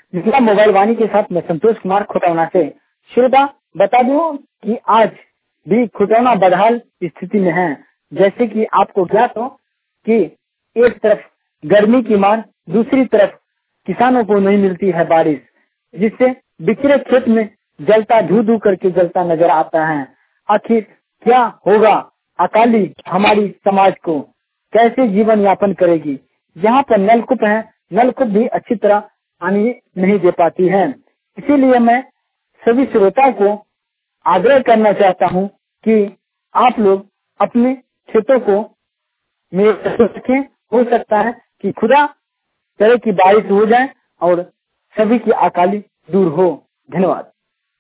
Mithila mobile वाणी के साथ मैं संतोष कुमार खुटौना से। श्रोता, बता दूं कि आज भी खुटौना बदहाल स्थिति में है। जैसे कि आपको ज्ञात हो कि एक तरफ गर्मी की मार, दूसरी तरफ किसानों को नहीं मिलती है बारिश, जिससे बिखरे खेत में जलता धू धू करके जलता नजर आता है। आखिर क्या होगा अकाली हमारी समाज को कैसे जीवन यापन करेगी। यहाँ पर नलकूप है, नलकूप भी अच्छी तरह पानी नहीं दे पाती है। इसीलिए मैं सभी श्रोताओं को आग्रह करना चाहता हूँ कि आप लोग अपने खेतों को में रखें। हो सकता है कि खुदा तरह की बारिश हो जाए और सभी की अकाली दूर हो। धन्यवाद।